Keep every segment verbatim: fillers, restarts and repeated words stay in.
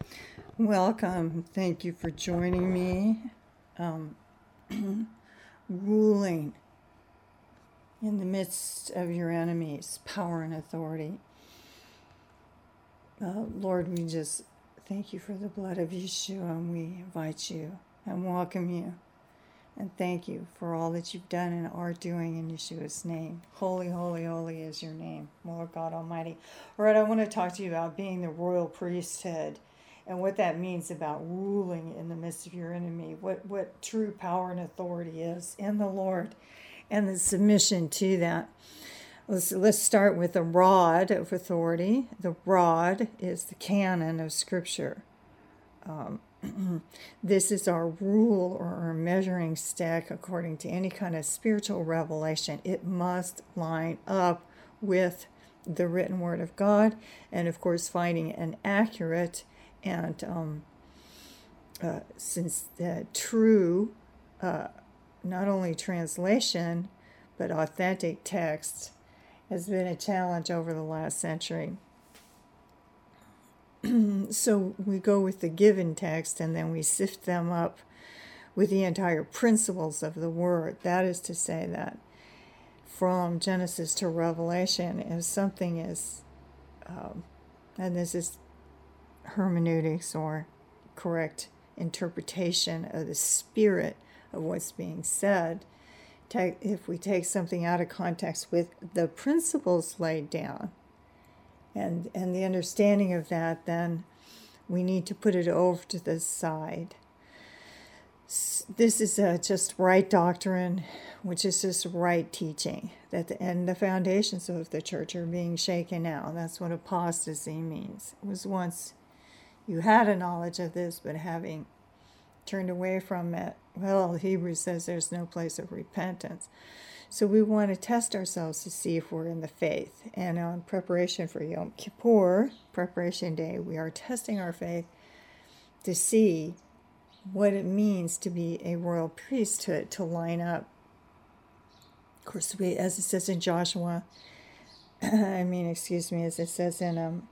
Welcome. Thank you for joining me. Um, ruling in the midst of your enemies, power and authority. Uh, Lord, we just thank you for the blood of Yeshua, and we invite you and welcome you. And thank you for all that you've done and are doing in Yeshua's name. Holy, holy, holy is your name, Lord God Almighty. All right, I want to talk to you about being the royal priesthood and what that means about ruling in the midst of your enemy, what, what true power and authority is in the Lord, and the submission to that. Let's, let's start with the rod of authority. The rod is the canon of Scripture. Um, this is our rule or our measuring stick according to any kind of spiritual revelation. It must line up with the written word of God, and of course finding an accurate and um, uh, since the true uh, not only translation but authentic text has been a challenge over the last century. So we go with the given text and then we sift them up with the entire principles of the word. That is to say that from Genesis to Revelation, if something is, um, and this is hermeneutics or correct interpretation of the spirit of what's being said, take, if we take something out of context with the principles laid down, And, and the understanding of that, then we need to put it over to the side. This is uh, just right doctrine, which is just right teaching. That the, and the foundations of the church are being shaken now. That's what apostasy means. It was once you had a knowledge of this, but having turned away from it, well, Hebrews says there's no place of repentance. So we want to test ourselves to see if we're in the faith. And on preparation for Yom Kippur, preparation day, we are testing our faith to see what it means to be a royal priesthood, to line up. Of course, we, as it says in Joshua, I mean, excuse me, as it says in um,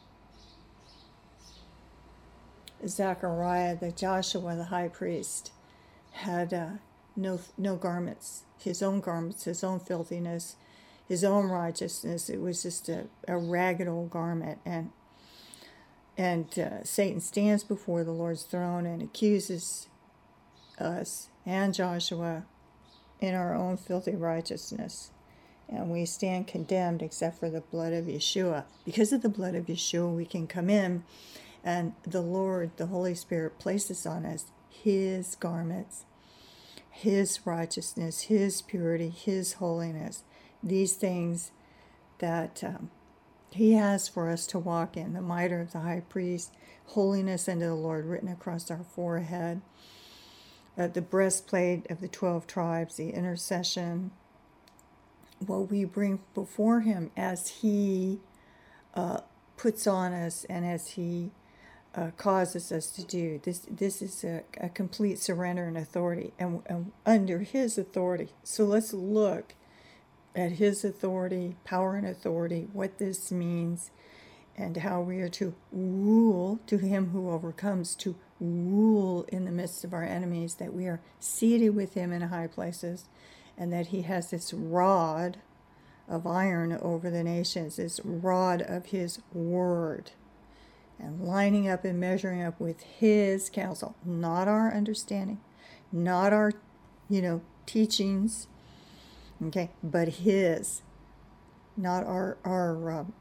Zechariah, that Joshua, the high priest, had uh, no no garments. His own garments, his own filthiness, his own righteousness. It was just a, a ragged old garment. And and uh, Satan stands before the Lord's throne and accuses us and Joshua in our own filthy righteousness. And we stand condemned except for the blood of Yeshua. Because of the blood of Yeshua, we can come in, and the Lord, the Holy Spirit, places on us his garments, his righteousness, his purity, his holiness, these things that um, he has for us to walk in. The mitre of the high priest, holiness unto the Lord written across our forehead, uh, the breastplate of the twelve tribes, the intercession, what we bring before him as he uh, puts on us and as he Uh, causes us to do. This this is a, a complete surrender and authority, and, and under his authority. So let's look at his authority, power and authority, what this means, and how we are to rule, to him who overcomes, to rule in the midst of our enemies, that we are seated with him in high places, and that he has this rod of iron over the nations, this rod of his word, and lining up and measuring up with his counsel, not our understanding, not our, you know, teachings, okay, but his, not our, our, um,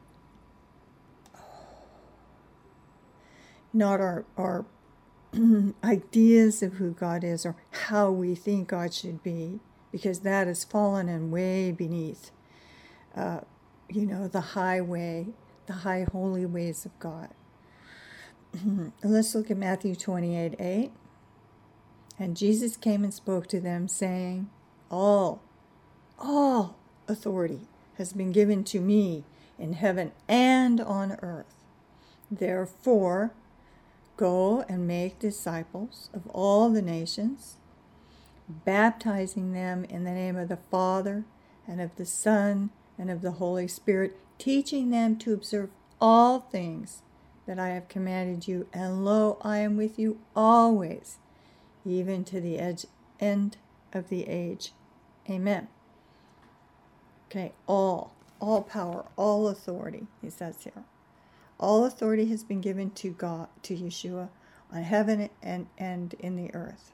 not our, our ideas of who God is or how we think God should be, because that has fallen and way beneath, uh, you know, the highway, the high holy ways of God. Let's look at Matthew twenty-eight eight. And Jesus came and spoke to them, saying, All, all authority has been given to me in heaven and on earth. Therefore, go and make disciples of all the nations, baptizing them in the name of the Father and of the Son and of the Holy Spirit, teaching them to observe all things that I have commanded you, and lo, I am with you always, even to the edge, end of the age. Amen. Okay, all, all power, all authority, he says here. All authority has been given to God, to Yeshua, on heaven and, and in the earth.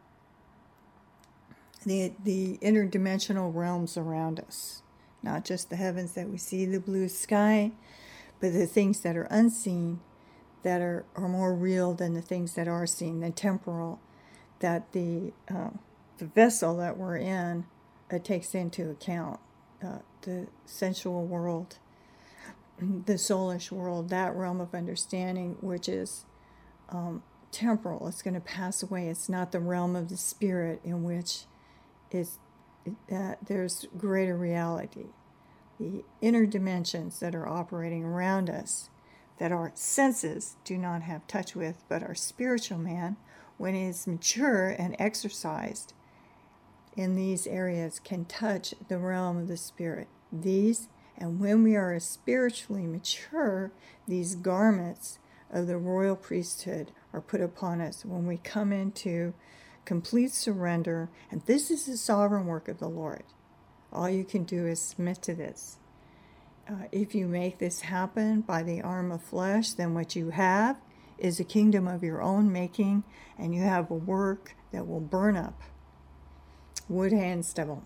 The, the interdimensional realms around us, not just the heavens that we see, the blue sky, but the things that are unseen, that are, are more real than the things that are seen, the temporal, that the, uh, the vessel that we're in uh, takes into account. Uh, the sensual world, the soulish world, that realm of understanding, which is um, temporal. It's going to pass away. It's not the realm of the spirit in which it's, uh, there's greater reality. The inner dimensions that are operating around us, that our senses do not have touch with, but our spiritual man, when he is mature and exercised in these areas, can touch the realm of the spirit. These, and when we are spiritually mature, these garments of the royal priesthood are put upon us when we come into complete surrender. And this is the sovereign work of the Lord. All you can do is submit to this. Uh, if you make this happen by the arm of flesh, then what you have is a kingdom of your own making, and you have a work that will burn up wood, hay, and stubble.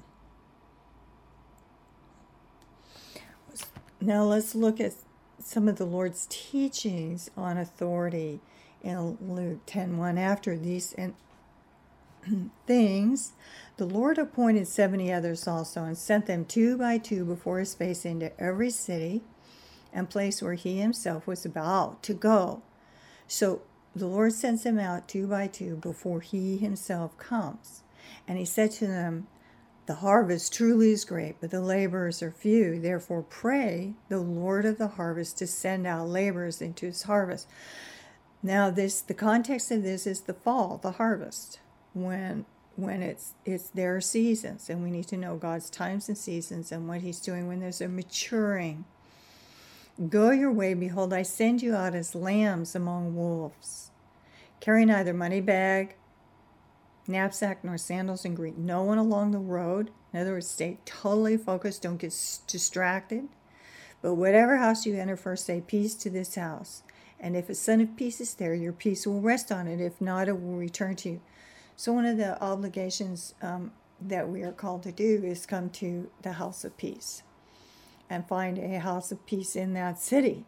Now let's look at some of the Lord's teachings on authority in Luke ten one. After these things, the Lord appointed seventy others also, and sent them two by two before his face into every city and place where he himself was about to go. So the Lord sends them out two by two before he himself comes. And he said to them, the harvest truly is great, but the laborers are few. Therefore pray the Lord of the harvest to send out laborers into his harvest. Now this, the context of this is the fall, the harvest, when when it's it's their seasons, and we need to know God's times and seasons and what he's doing when there's a maturing. Go your way, behold, I send you out as lambs among wolves. Carry neither money bag, knapsack, nor sandals, and greet no one along the road. In other words, stay totally focused, don't get distracted. But whatever house you enter, first say peace to this house. And if a son of peace is there, your peace will rest on it. If not, it will return to you. So one of the obligations um, that we are called to do is come to the house of peace and find a house of peace in that city.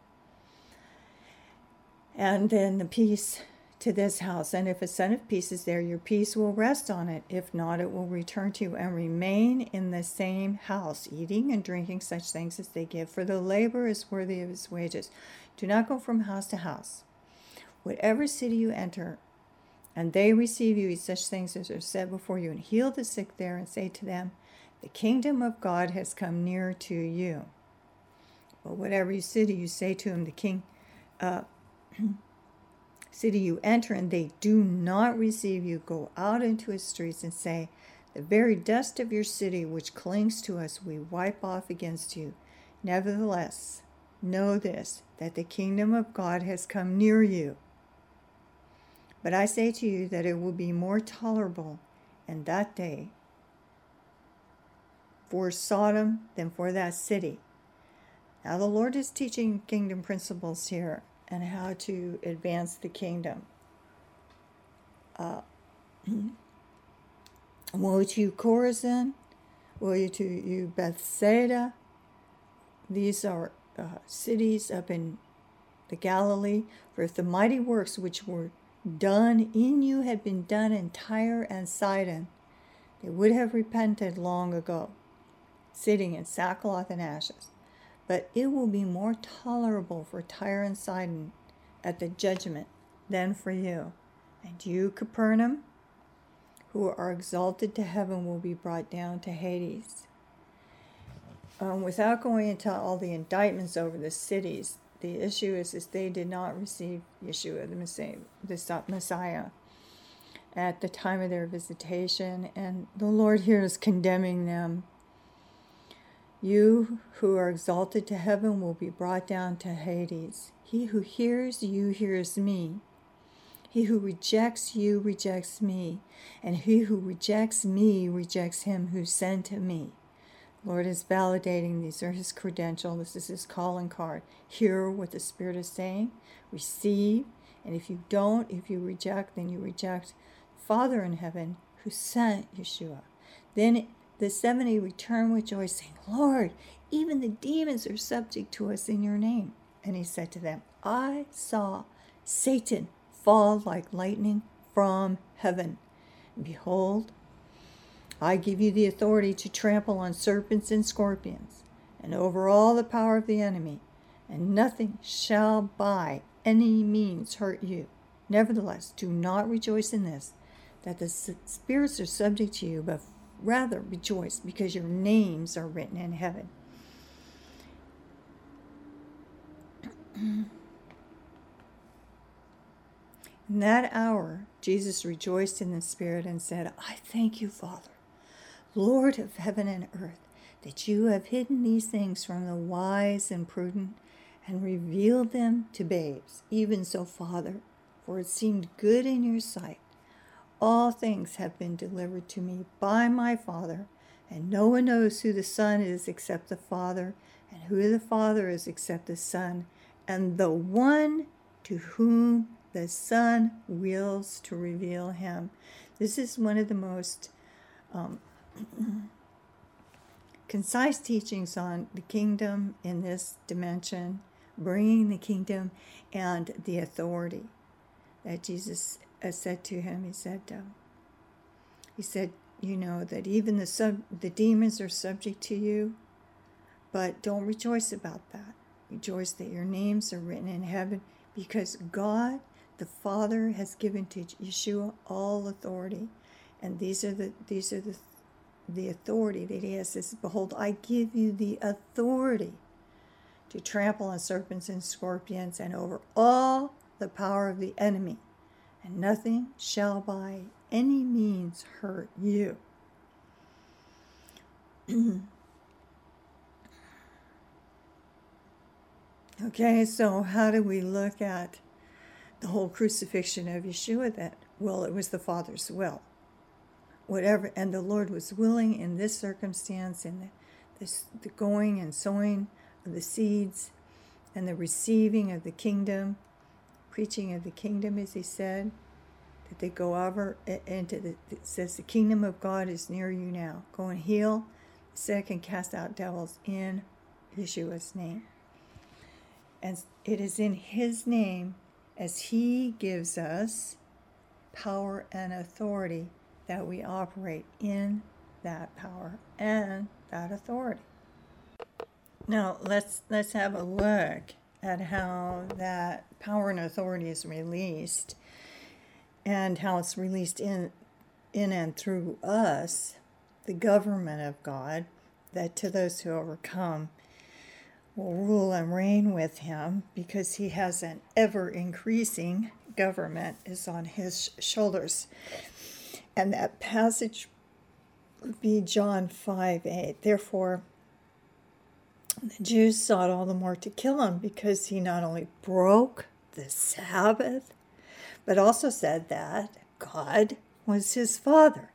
And then the peace to this house. And if a son of peace is there, your peace will rest on it. If not, it will return to you, and remain in the same house, eating and drinking such things as they give, for the labor is worthy of his wages. Do not go from house to house. Whatever city you enter, and they receive you, eat such things as are set before you, and heal the sick there, and say to them, the kingdom of God has come near to you. But whatever city you say to him, the king, uh, city you enter, and they do not receive you, go out into its streets and say, the very dust of your city which clings to us we wipe off against you. Nevertheless, know this, that the kingdom of God has come near you. But I say to you that it will be more tolerable in that day for Sodom than for that city. Now the Lord is teaching kingdom principles here and how to advance the kingdom. Uh, woe to you, Chorazin! Woe to you, Bethsaida! These are uh, cities up in the Galilee. For if the mighty works which were done in you had been done in Tyre and Sidon, they would have repented long ago, sitting in sackcloth and ashes. But it will be more tolerable for Tyre and Sidon at the judgment than for you. And you, Capernaum, who are exalted to heaven, will be brought down to Hades. Um, without going into all the indictments over the cities, the issue is, is they did not receive Yeshua, the Messiah, the Messiah, at the time of their visitation. And the Lord here is condemning them. You who are exalted to heaven will be brought down to Hades. He who hears you hears me. He who rejects you rejects me, and he who rejects me rejects him who sent me. Lord is validating. These are his credentials. This is his calling card. Hear what the Spirit is saying. Receive. And if you don't, if you reject, then you reject Father in heaven who sent Yeshua. Then the seventy return with joy, saying, Lord, even the demons are subject to us in your name. And he said to them, I saw Satan fall like lightning from heaven. And behold, I give you the authority to trample on serpents and scorpions, and over all the power of the enemy, and nothing shall by any means hurt you. Nevertheless, do not rejoice in this, that the spirits are subject to you, but rather rejoice because your names are written in heaven. In that hour, Jesus rejoiced in the Spirit and said, I thank you, Father, Lord of heaven and earth, that you have hidden these things from the wise and prudent and revealed them to babes. Even so, Father, for it seemed good in your sight. All things have been delivered to me by my Father, and no one knows who the Son is except the Father, and who the Father is except the Son, and the one to whom the Son wills to reveal him. This is one of the most um, concise teachings on the kingdom in this dimension, bringing the kingdom and the authority that Jesus uh, said to him. He said, uh, he said, you know, that even the sub, the demons are subject to you, but don't rejoice about that. Rejoice that your names are written in heaven, because God, the Father, has given to Yeshua all authority, and these are the these are the the authority that he has. Says, behold, I give you the authority to trample on serpents and scorpions, and over all the power of the enemy, and nothing shall by any means hurt you. Okay, so how do we look at the whole crucifixion of Yeshua then? Well, it was the Father's will. Whatever, and the Lord was willing in this circumstance, in the, this, the going and sowing of the seeds, and the receiving of the kingdom, preaching of the kingdom, as he said, that they go over into the, it says the kingdom of God is near you now. Go and heal the sick and cast out devils in Yeshua's name. And it is in his name, as he gives us power and authority, that we operate in that power and that authority. Now let's let's have a look at how that power and authority is released, and how it's released in in and through us, the government of God, that to those who overcome will rule and reign with him, because he has an ever-increasing government is on his shoulders. And that passage would be John five eight. Therefore, the Jews sought all the more to kill him, because he not only broke the Sabbath, but also said that God was his Father,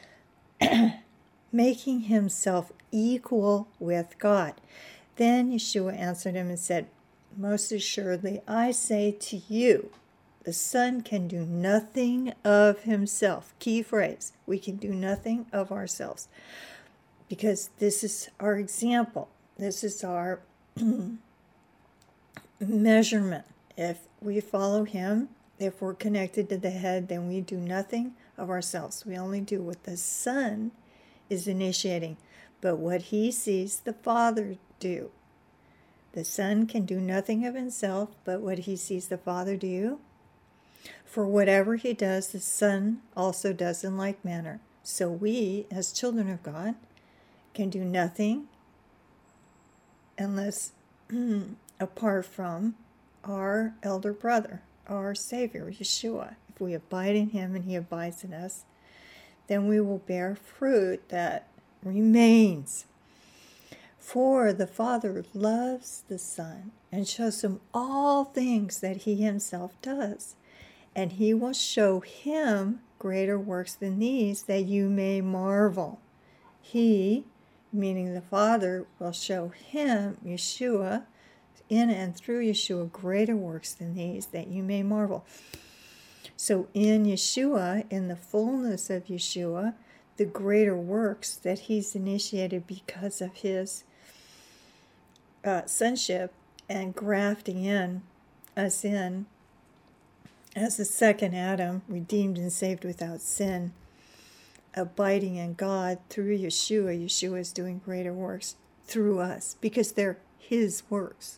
making himself equal with God. Then Yeshua answered him and said, most assuredly, I say to you, the Son can do nothing of himself. Key phrase, we can do nothing of ourselves, because this is our example. This is our measurement. If we follow him, if we're connected to the head, then we do nothing of ourselves. We only do what the Son is initiating, but what he sees the Father do. The Son can do nothing of himself, but what he sees the Father do. For whatever he does, the Son also does in like manner. So we, as children of God, can do nothing unless apart from our elder brother, our Savior, Yeshua. If we abide in him and he abides in us, then we will bear fruit that remains. For the Father loves the Son and shows him all things that he himself does. And he will show him greater works than these, that you may marvel. He, meaning the Father, will show him, Yeshua, in and through Yeshua, greater works than these, that you may marvel. So in Yeshua, in the fullness of Yeshua, the greater works that he's initiated because of his uh, sonship and grafting in us in as the second Adam, redeemed and saved without sin, abiding in God through Yeshua. Yeshua is doing greater works through us because they're his works.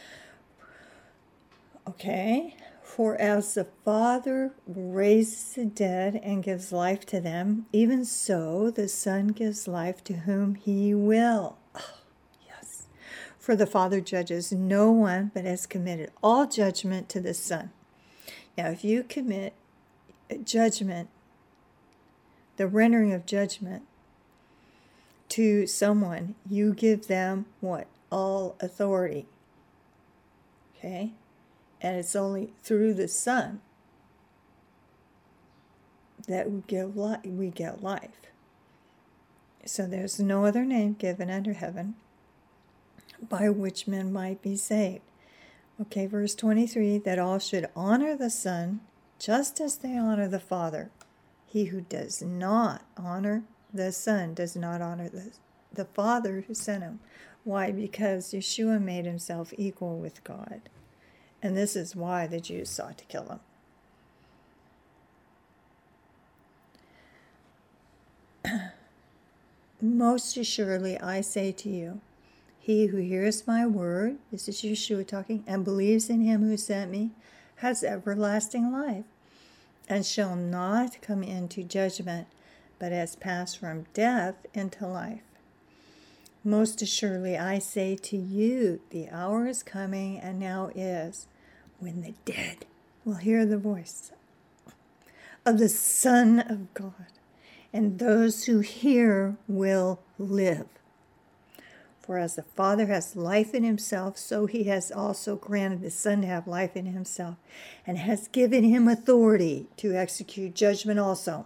Okay? For as the Father raises the dead and gives life to them, even so the Son gives life to whom he will. Oh, yes. For the Father judges no one, but has committed all judgment to the Son. Now, if you commit judgment, the rendering of judgment to someone, you give them what? All authority. Okay? And it's only through the Son that we give life, we get life. So there's no other name given under heaven by which men might be saved. Okay, verse twenty-three, that all should honor the Son just as they honor the Father. He who does not honor the Son does not honor the, the Father who sent him. Why? Because Yeshua made himself equal with God. And this is why the Jews sought to kill him. Most assuredly, I say to you, he who hears my word, this is Yeshua talking, and believes in him who sent me, has everlasting life, and shall not come into judgment, but has passed from death into life. Most assuredly, I say to you, the hour is coming, and now is, when the dead will hear the voice of the Son of God, and those who hear will live. For as the Father has life in himself, so he has also granted the Son to have life in himself, and has given him authority to execute judgment also.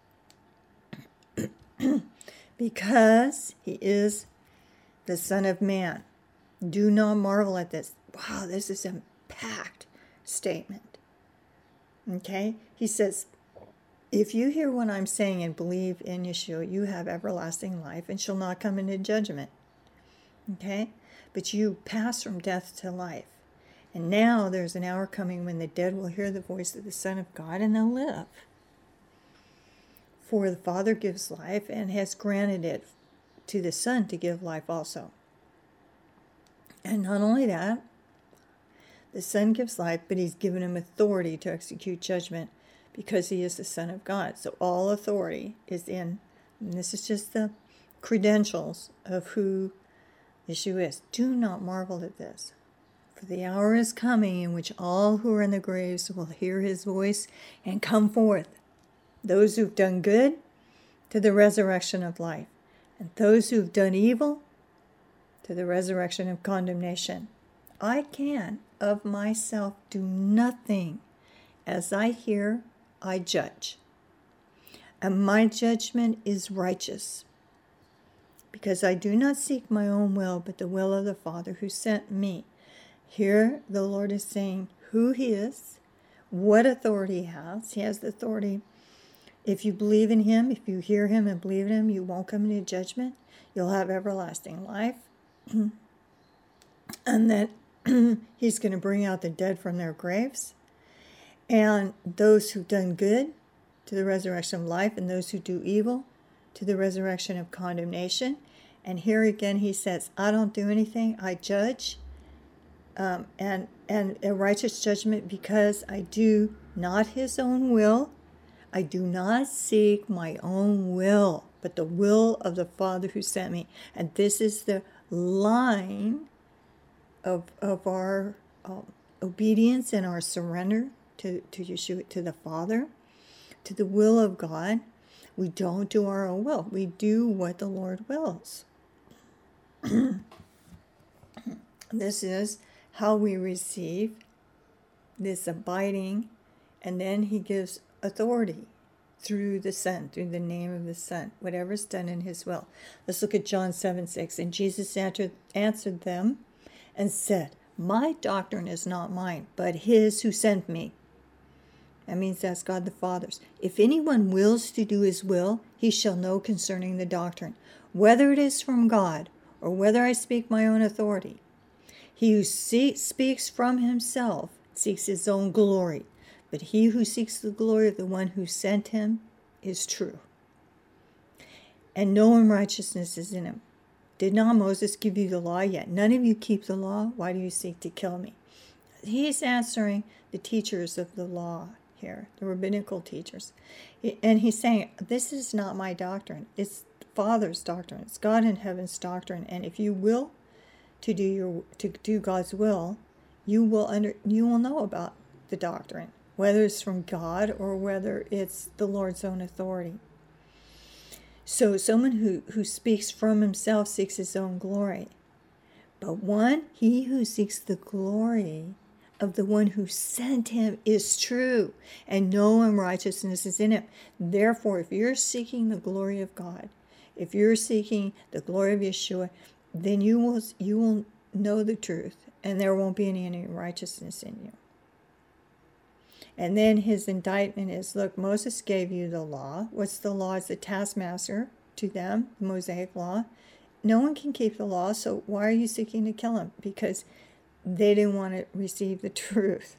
Because he is the Son of Man. Do not marvel at this. Wow, this is a packed statement. Okay? He says, if you hear what I'm saying and believe in Yeshua, you have everlasting life and shall not come into judgment. Okay? But you pass from death to life. And now there's an hour coming when the dead will hear the voice of the Son of God and they'll live. For the Father gives life and has granted it to the Son to give life also. And not only that, the Son gives life, but he's given him authority to execute judgment because he is the Son of God. So all authority is in, and this is just the credentials of who Yeshua is. Do not marvel at this, for the hour is coming in which all who are in the graves will hear his voice and come forth. Those who've done good, to the resurrection of life, and those who've done evil, to the resurrection of condemnation. I can of myself do nothing. As I hear, I judge. And my judgment is righteous, because I do not seek my own will, but the will of the Father who sent me. Here the Lord is saying who he is, what authority he has. He has the authority. If you believe in him, if you hear him and believe in him, you won't come into judgment. You'll have everlasting life. And that he's going to bring out the dead from their graves. And those who've done good, to the resurrection of life, and those who do evil, to the resurrection of condemnation. And here again he says, I don't do anything, I judge, um, and, and a righteous judgment, because I do not his own will. I do not seek my own will, but the will of the Father who sent me. And this is the line of, of our um, obedience and our surrender to, to Yeshua, to the Father, to the will of God. We don't do our own will. We do what the Lord wills. This is how we receive this abiding, and then he gives authority through the Son, through the name of the Son, whatever's done in his will. Let's look at John seven six. And Jesus answered, answered them and said, my doctrine is not mine, but his who sent me. That means that's God the Father's. If anyone wills to do his will, he shall know concerning the doctrine, whether it is from God or whether I speak my own authority. He who see, speaks from himself seeks his own glory, but he who seeks the glory of the one who sent him is true. And no unrighteousness is in him. Did not Moses give you the law? Yet none of you keep the law. Why do you seek to kill me? He's answering the teachers of the law here, the rabbinical teachers. And he's saying, this is not my doctrine. It's the Father's doctrine. It's God in heaven's doctrine. And if you will to do your to do God's will, you will under you will know about the doctrine, whether it's from God or whether it's the Lord's own authority. So someone who, who speaks from himself seeks his own glory. But one, he who seeks the glory of the one who sent him is true, and no unrighteousness is in him. Therefore, if you're seeking the glory of God, if you're seeking the glory of Yeshua, then you will you will know the truth, and there won't be any, any righteousness in you. And then his indictment is, look, Moses gave you the law. What's the law? It's the taskmaster to them, the Mosaic law. No one can keep the law, so why are you seeking to kill him? Because they didn't want to receive the truth.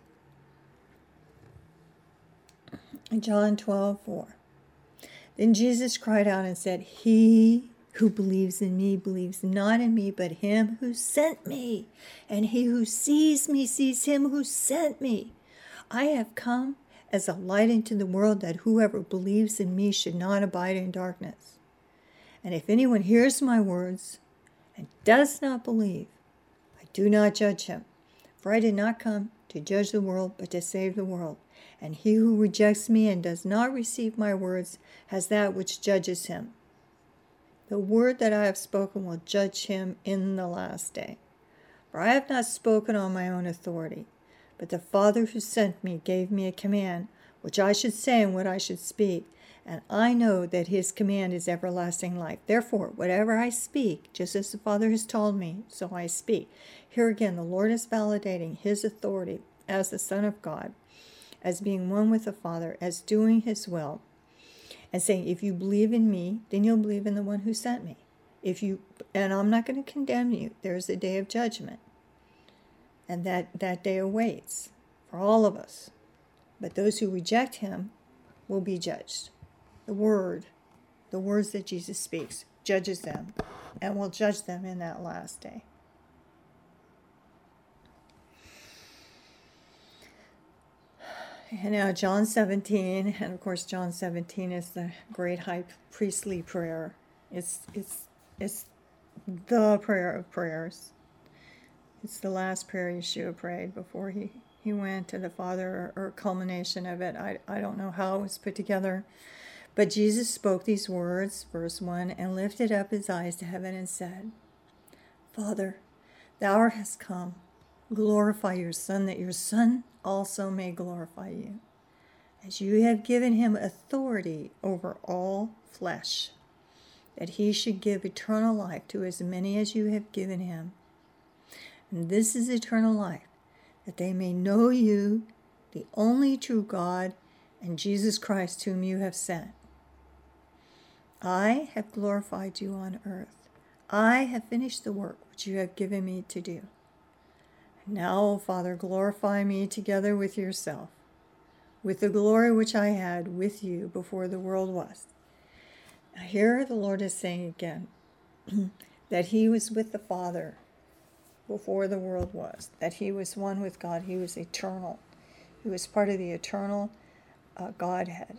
John twelve four. Then Jesus cried out and said, he who believes in me believes not in me, but him who sent me. And he who sees me sees him who sent me. I have come as a light into the world, that whoever believes in me should not abide in darkness. And if anyone hears my words and does not believe, I do not judge him. For I did not come to judge the world, but to save the world. And he who rejects me and does not receive my words has that which judges him. The word that I have spoken will judge him in the last day. For I have not spoken on my own authority, but the Father who sent me gave me a command, which I should say and what I should speak. And I know that his command is everlasting life. Therefore, whatever I speak, just as the Father has told me, so I speak. Here again, the Lord is validating his authority as the Son of God, as being one with the Father, as doing his will, and saying, if you believe in me, then you'll believe in the one who sent me. If you, and I'm not going to condemn you. There's a day of judgment. And that, that day awaits for all of us. But those who reject him will be judged. The word, the words that Jesus speaks, judges them and will judge them in that last day. And now John seventeen, and of course John seventeen is the great high priestly prayer. It's it's it's the prayer of prayers. It's the last prayer Yeshua prayed before he, he went to the Father, or, or culmination of it. I, I don't know how it was put together. But Jesus spoke these words, verse one, and lifted up his eyes to heaven and said, Father, the hour has come. Glorify your Son, that your Son also may glorify you, as you have given him authority over all flesh, that he should give eternal life to as many as you have given him. And this is eternal life, that they may know you, the only true God, and Jesus Christ whom you have sent. I have glorified you on earth. I have finished the work which you have given me to do. Now, O Father, glorify me together with yourself, with the glory which I had with you before the world was. Now here the Lord is saying again that he was with the Father before the world was, that he was one with God. He was eternal. He was part of the eternal uh, Godhead.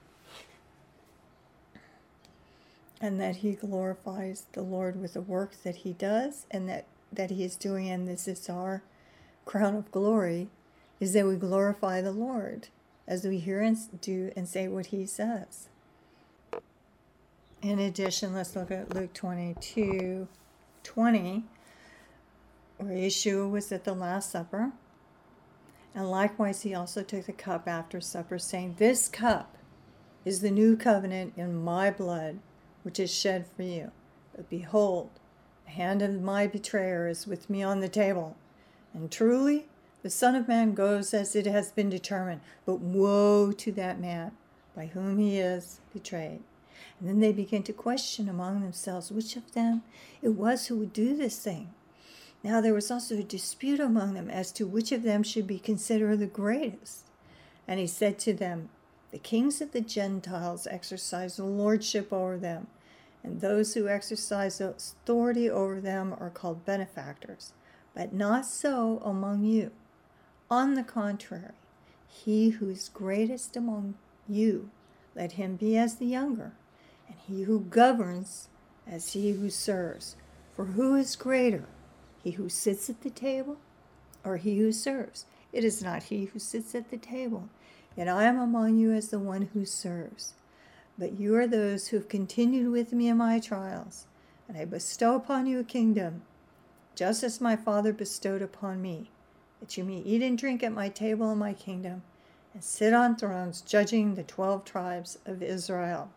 And that he glorifies the Lord with the work that he does, and that, that he is doing, and this is our crown of glory, is that we glorify the Lord as we hear and do and say what he says. In addition, let's look at Luke twenty-two. twenty, where Yeshua was at the Last Supper. And likewise, he also took the cup after supper, saying, "This cup is the new covenant in my blood, which is shed for you. But behold, the hand of my betrayer is with me on the table. And truly, the Son of Man goes as it has been determined. But woe to that man by whom he is betrayed." And then they begin to question among themselves which of them it was who would do this thing. Now there was also a dispute among them as to which of them should be considered the greatest. And he said to them, "The kings of the Gentiles exercise lordship over them, and those who exercise authority over them are called benefactors. But not so among you. On the contrary, he who is greatest among you, let him be as the younger, and he who governs as he who serves. For who is greater, he who sits at the table, or he who serves? It is not he who sits at the table, yet I am among you as the one who serves. But you are those who have continued with me in my trials, and I bestow upon you a kingdom, just as my Father bestowed upon me, that you may eat and drink at my table in my kingdom, and sit on thrones judging the twelve tribes of Israel."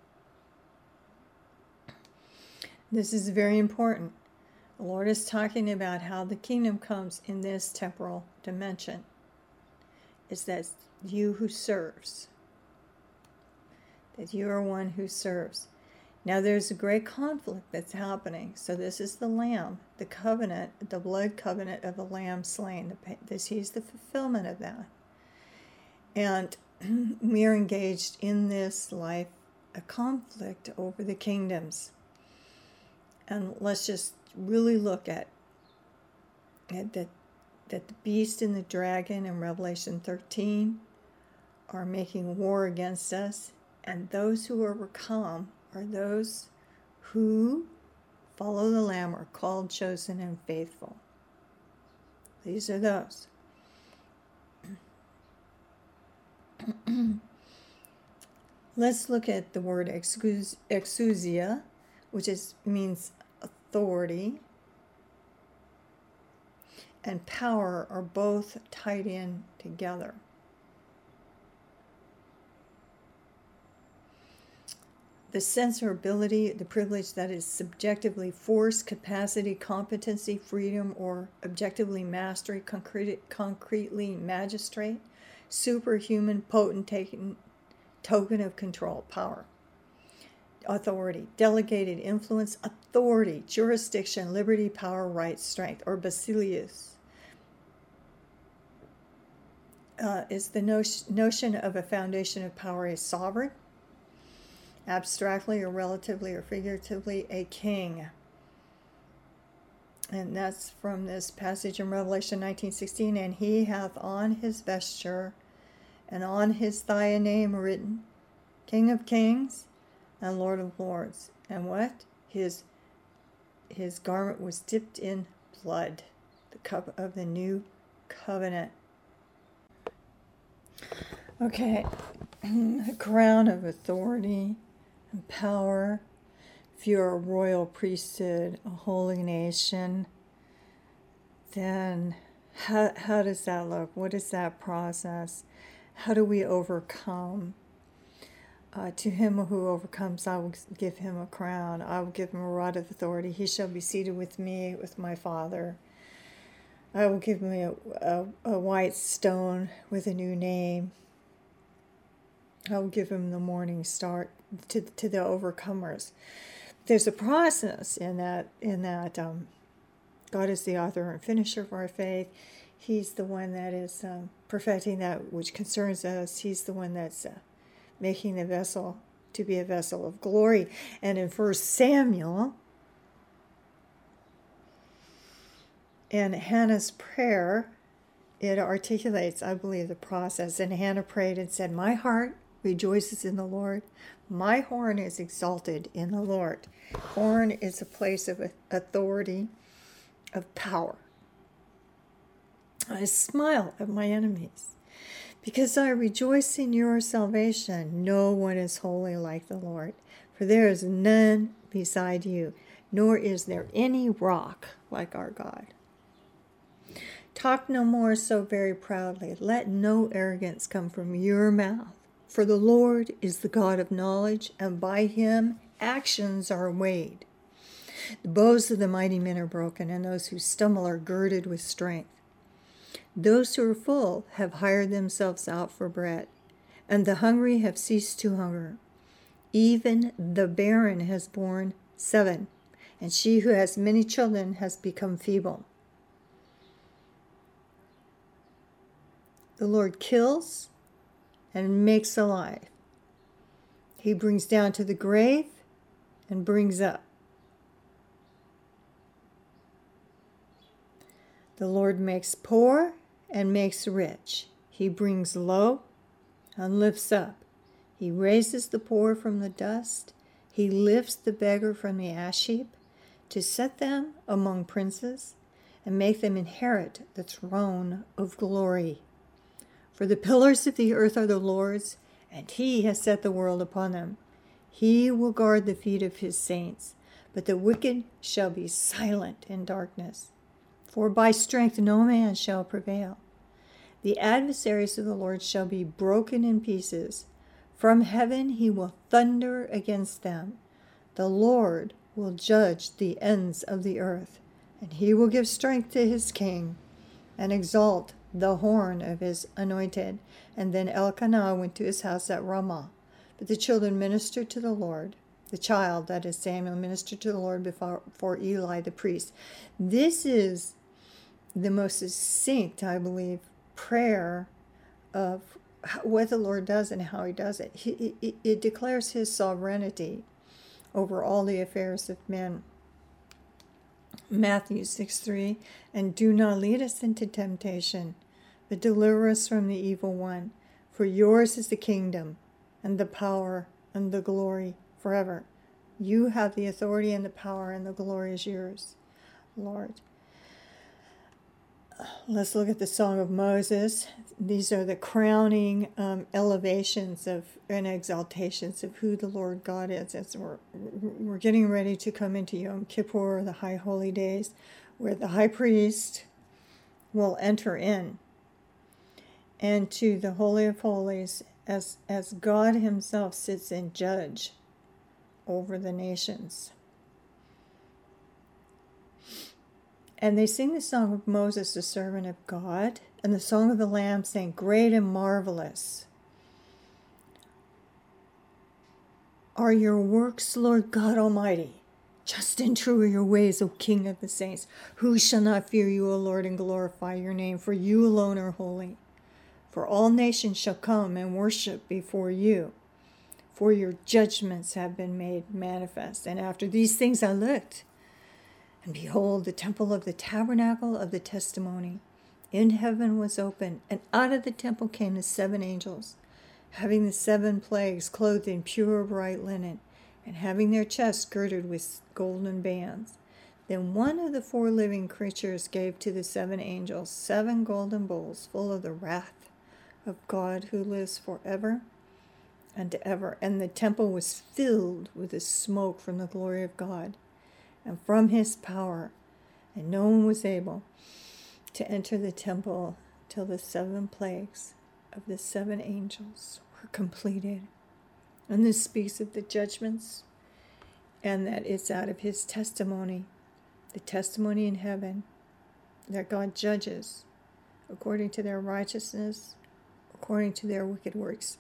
This is very important. The Lord is talking about how the kingdom comes in this temporal dimension. It's that you who serves. That you are one who serves. Now there's a great conflict that's happening. So this is the Lamb, the covenant, the blood covenant of the Lamb slain. This, he's the fulfillment of that. And we are engaged in this life, a conflict over the kingdoms. And let's just really look at, at that, that the beast and the dragon in Revelation thirteen are making war against us. And those who overcome are those who follow the Lamb, are called, chosen, and faithful. These are those. Let's look at the word excus- exousia, which is means authority, and power are both tied in together. The sense or ability, the privilege that is subjectively force, capacity, competency, freedom, or objectively mastery, concrete, concretely magistrate, superhuman, potentate, token of control, power, authority, delegated influence, authority, jurisdiction, liberty, power, right, strength, or basileus. Uh, is the no- notion of a foundation of power a sovereign, abstractly or relatively or figuratively a king. And that's from this passage in Revelation nineteen sixteen. "And he hath on his vesture and on his thigh a name written, King of Kings and Lord of Lords." And what? His, his garment was dipped in blood, the cup of the new covenant. Okay, a crown of authority and power. If you're a royal priesthood, a holy nation, then how, how does that look? What is that process? How do we overcome? Uh, to him who overcomes, I will give him a crown. I will give him a rod of authority. He shall be seated with me, with my Father. I will give him a, a, a white stone with a new name. I will give him the morning star to to the overcomers. There's a process in that. In that, um, God is the author and finisher of our faith. He's the one that is um, perfecting that which concerns us. He's the one that's uh, making the vessel to be a vessel of glory. And in First Samuel, in Hannah's prayer, it articulates, I believe, the process. And Hannah prayed and said, "My heart rejoices in the Lord. My horn is exalted in the Lord." Horn is a place of authority, of power. "I smile at my enemies, because I rejoice in your salvation. No one is holy like the Lord, for there is none beside you. nor is there any rock like our God. Talk no more so very proudly. Let no arrogance come from your mouth. For the Lord is the God of knowledge, and by him actions are weighed. The bows of the mighty men are broken, and those who stumble are girded with strength. Those who are full have hired themselves out for bread, and the hungry have ceased to hunger. Even the barren has borne seven, and she who has many children has become feeble. The Lord kills and makes alive. He brings down to the grave and brings up. The Lord makes poor and makes rich. He brings low and lifts up. He raises the poor from the dust. He lifts the beggar from the ash heap to set them among princes and make them inherit the throne of glory. For the pillars of the earth are the Lord's, and he has set the world upon them. He will guard the feet of his saints, but the wicked shall be silent in darkness. For by strength no man shall prevail. The adversaries of the Lord shall be broken in pieces. From heaven he will thunder against them. The Lord will judge the ends of the earth, and he will give strength to his king and exalt the horn of his anointed. And then Elkanah went to his house at Ramah. But the children ministered to the Lord. The child, that is Samuel, ministered to the Lord before, before Eli the priest. This is the most succinct, I believe, prayer of what the Lord does and how he does it. He, it, it declares his sovereignty over all the affairs of men. Matthew six three, and do not lead us into temptation, but deliver us from the evil one. For yours is the kingdom and the power and the glory forever. You have the authority and the power, and the glory is yours, Lord. Let's look at the Song of Moses. These are the crowning um, elevations of and exaltations of who the Lord God is. As we're we're getting ready to come into Yom Kippur, the High Holy Days, where the high priest will enter in and to the Holy of Holies as as God himself sits and judge over the nations. And they sing the song of Moses, the servant of God, and the song of the Lamb, saying, great and marvelous are your works, Lord God Almighty. Just and true are your ways, O King of the saints. Who shall not fear you, O Lord, and glorify your name? For you alone are holy. For all nations shall come and worship before you. For your judgments have been made manifest. And after these things I looked, and behold, the temple of the tabernacle of the testimony in heaven was open, and out of the temple came the seven angels, having the seven plagues, clothed in pure bright linen, and having their chests girded with golden bands. Then one of the four living creatures gave to the seven angels seven golden bowls full of the wrath of God who lives forever and ever. And the temple was filled with the smoke from the glory of God and from his power, and no one was able to enter the temple till the seven plagues of the seven angels were completed. And this speaks of the judgments, and that it's out of his testimony, the testimony in heaven, that God judges according to their righteousness, according to their wicked works.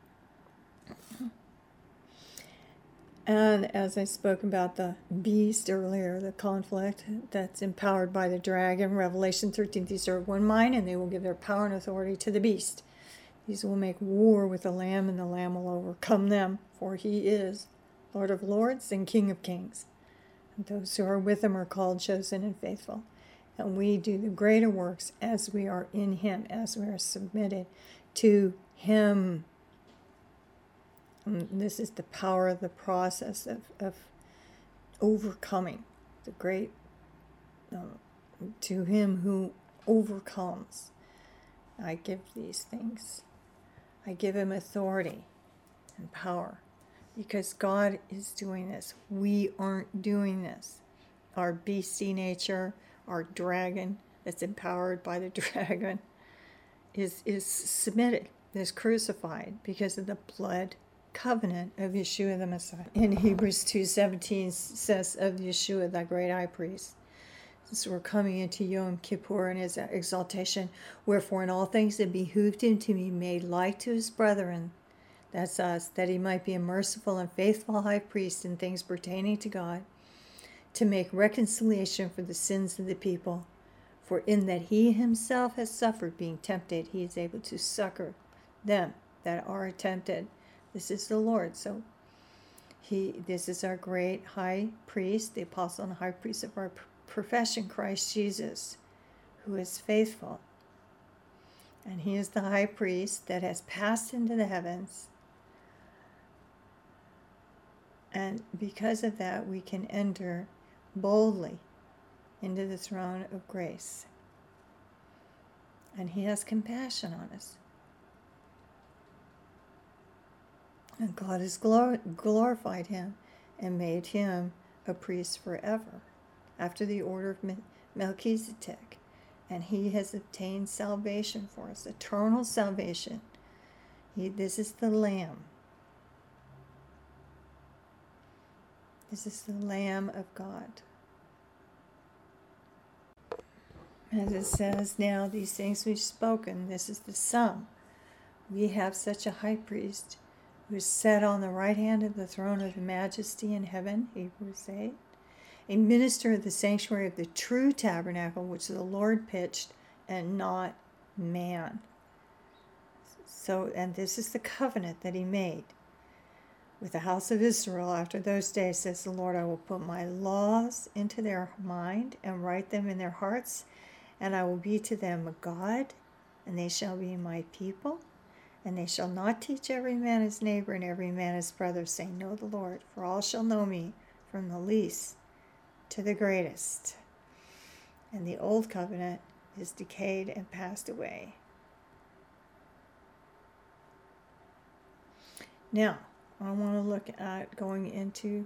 And as I spoke about the beast earlier, the conflict that's empowered by the dragon, Revelation thirteen, these are one mind, and they will give their power and authority to the beast. These will make war with the Lamb, and the Lamb will overcome them, for he is Lord of lords and King of kings. And those who are with him are called, chosen, and faithful. And we do the greater works as we are in him, as we are submitted to him. And this is the power of the process of, of overcoming the great, uh, to him who overcomes. I give these things. I give him authority and power because God is doing this. We aren't doing this. Our beastie nature, our dragon that's empowered by the dragon, is, is submitted, is crucified because of the blood covenant of Yeshua the Messiah. In Hebrews two seventeen says of Yeshua, the great high priest, since we're coming into Yom Kippur and his exaltation, wherefore in all things it behooved him to be made like to his brethren, that's us, that he might be a merciful and faithful high priest in things pertaining to God, to make reconciliation for the sins of the people. For in that he himself has suffered being tempted, he is able to succor them that are tempted. This is the Lord. So he, this is our great high priest, the apostle and high priest of our profession, Christ Jesus, who is faithful. And he is the high priest that has passed into the heavens. And because of that, we can enter boldly into the throne of grace. And he has compassion on us. And God has glor- glorified him and made him a priest forever, after the order of Melchizedek. And he has obtained salvation for us, eternal salvation. He, this is the Lamb. This is the Lamb of God. As it says, now these things we've spoken, this is the sum. We have such a high priest who is set on the right hand of the throne of the majesty in heaven, Hebrews eight, a minister of the sanctuary of the true tabernacle which the Lord pitched and not man. So, and this is the covenant that he made with the house of Israel after those days, says the Lord. I will put my laws into their mind and write them in their hearts, and I will be to them a God, and they shall be my people. And they shall not teach every man his neighbor and every man his brother, saying, know the Lord, for all shall know me, from the least to the greatest. And the old covenant is decayed and passed away. Now, I want to look at going into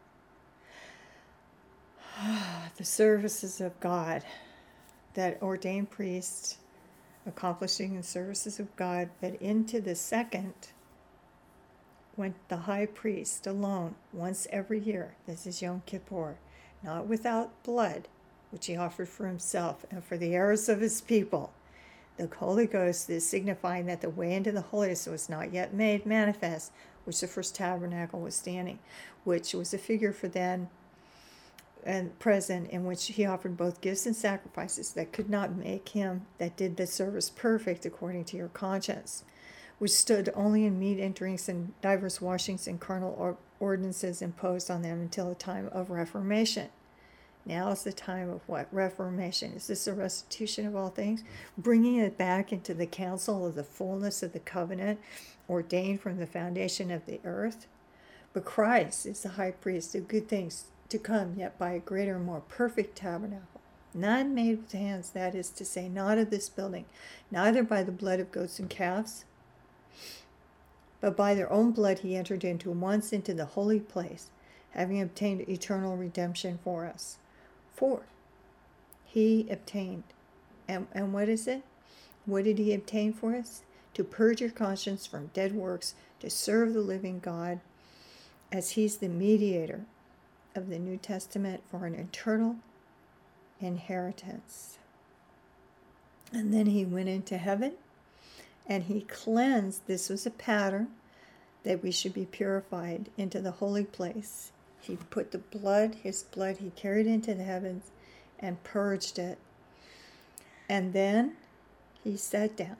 the services of God, that ordained priest accomplishing the services of God, but into the second went the high priest alone, once every year. This is Yom Kippur, not without blood, which he offered for himself and for the errors of his people. The Holy Ghost is signifying that the way into the holiest was not yet made manifest, which the first tabernacle was standing, which was a figure for then and present, in which he offered both gifts and sacrifices that could not make him that did the service perfect according to your conscience, which stood only in meat and drinks and divers washings and carnal or- ordinances imposed on them until the time of Reformation. Now is the time of what? Reformation. Is this a restitution of all things? Bringing it back into the council of the fullness of the covenant ordained from the foundation of the earth? But Christ is the high priest of good things to come, yet by a greater, more perfect tabernacle, not made with hands, that is to say, not of this building, neither by the blood of goats and calves, but by their own blood he entered into once into the holy place, having obtained eternal redemption for us. For he obtained, and, and what is it? What did he obtain for us? To purge your conscience from dead works, to serve the living God, as he's the mediator of the New Testament for an eternal inheritance. And then he went into heaven and he cleansed. This was a pattern that we should be purified into the holy place. He put the blood, his blood, he carried into the heavens and purged it. And then he sat down.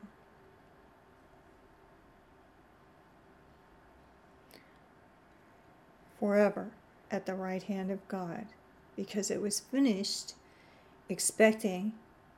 Forever at the right hand of God, because it was finished, expecting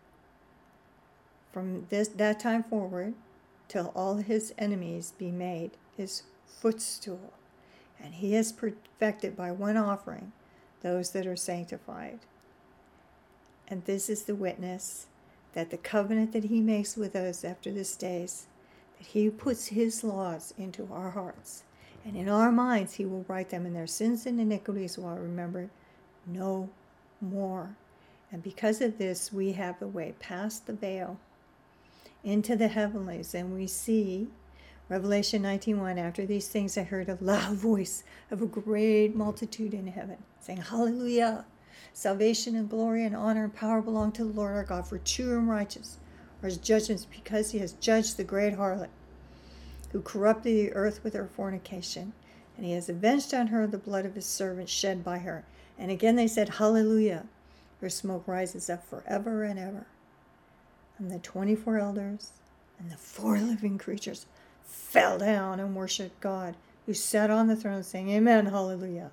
from this that time forward till all his enemies be made his footstool. And he has perfected by one offering those that are sanctified. And this is the witness that the covenant that he makes with us after this days, that he puts his laws into our hearts. And in our minds he will write them, and their sins and iniquities will remember no more. And because of this, we have the way past the veil into the heavenlies, and we see Revelation nineteen one, after these things I heard a loud voice of a great multitude in heaven, saying, Hallelujah! Salvation and glory and honor and power belong to the Lord our God, for true and righteous are his judgments, because he has judged the great harlot, who corrupted the earth with her fornication, and he has avenged on her the blood of his servants shed by her. And again they said, Hallelujah! Her smoke rises up forever and ever. And the twenty-four elders and the four living creatures fell down and worshipped God, who sat on the throne, saying, Amen, hallelujah.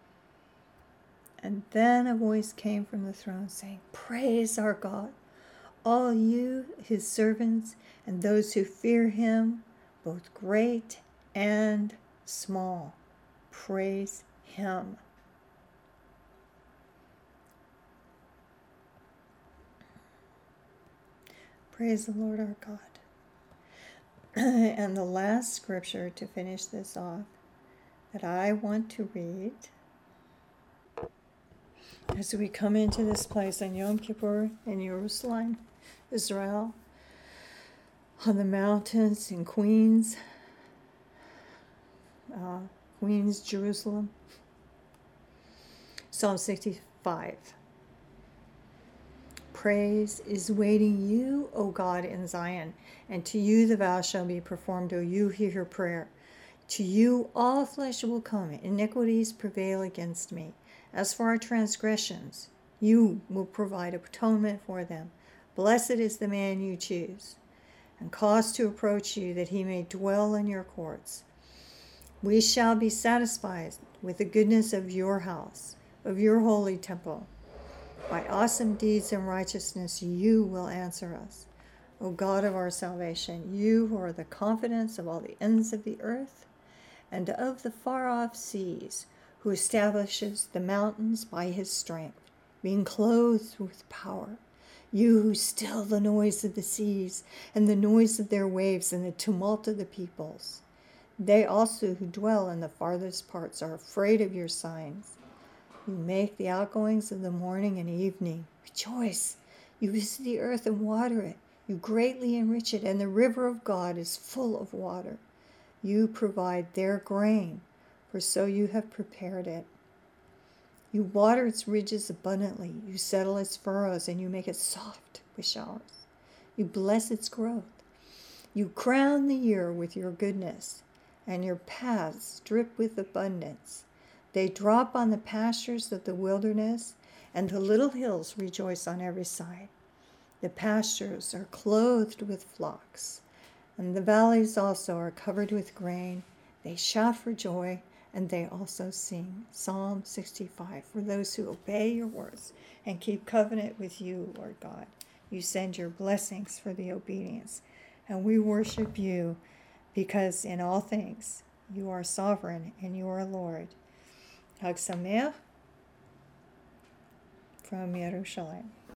And then a voice came from the throne saying, Praise our God, all you, his servants, and those who fear him, both great and small. Praise him. Praise the Lord our God. And the last scripture to finish this off that I want to read as we come into this place on Yom Kippur in Jerusalem, Israel, on the mountains in Queens, uh, Queens, Jerusalem. Psalm sixty-five. Praise is waiting you, O God, in Zion, and to you the vow shall be performed, O you who hear prayer. To you all flesh will come, iniquities prevail against me. As for our transgressions, you will provide atonement for them. Blessed is the man you choose, and cause to approach you, that he may dwell in your courts. We shall be satisfied with the goodness of your house, of your holy temple. By awesome deeds and righteousness you will answer us, O God of our salvation, you who are the confidence of all the ends of the earth and of the far-off seas, who establishes the mountains by his strength, being clothed with power. You who still the noise of the seas and the noise of their waves and the tumult of the peoples. They also who dwell in the farthest parts are afraid of your signs. You make the outgoings of the morning and evening. Rejoice. You visit the earth and water it. You greatly enrich it, and the river of God is full of water. You provide their grain, for so you have prepared it. You water its ridges abundantly. You settle its furrows, and you make it soft with showers. You bless its growth. You crown the year with your goodness, and your paths drip with abundance. They drop on the pastures of the wilderness, and the little hills rejoice on every side. The pastures are clothed with flocks, and the valleys also are covered with grain. They shout for joy, and they also sing. Psalm sixty-five, for those who obey your words and keep covenant with you, Lord God. You send your blessings for the obedience, and we worship you because in all things you are sovereign and you are Lord. Hag Sameach from Yerushalayim.